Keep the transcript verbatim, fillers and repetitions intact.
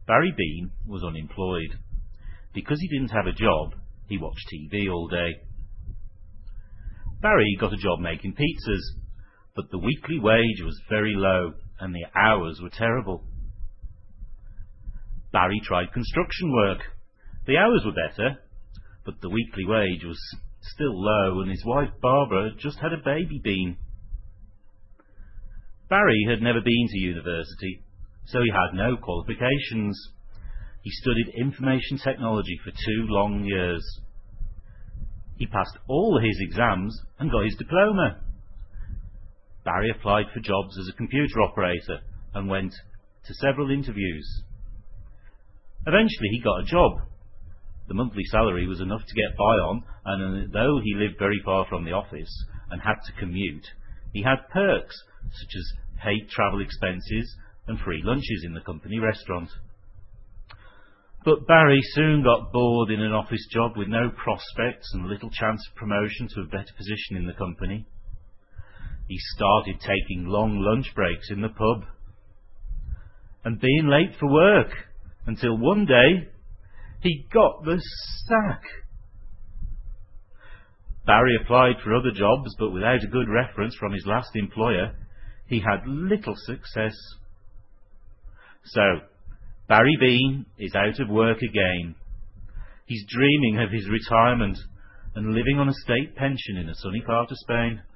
Barry Bean was unemployed. Because he didn't have a job, he watched T V all day. Barry got a job making pizzas, but the weekly wage was very low and the hours were terrible. Barry tried construction work. The hours were better, but the weekly wage was still low and his wife Barbara just had a baby Bean. Barry had never been to university, so he had no qualifications. He studied information technology for two long years. He passed all his exams and got his diploma. Barry applied for jobs as a computer operator and went to several interviews. Eventually he got a job. The monthly salary was enough to get by on, and though he lived very far from the office and had to commute, he had perks such as paid travel expenses and free lunches in the company restaurant. But Barry soon got bored in an office job with no prospects and little chance of promotion to a better position in the company. He started taking long lunch breaks in the pub and being late for work until one day he got the sack. Barry applied for other jobs, but without a good reference from his last employer, he had little success. So, Barry Bean is out of work again. He's dreaming of his retirement and living on a state pension in a sunny part of Spain.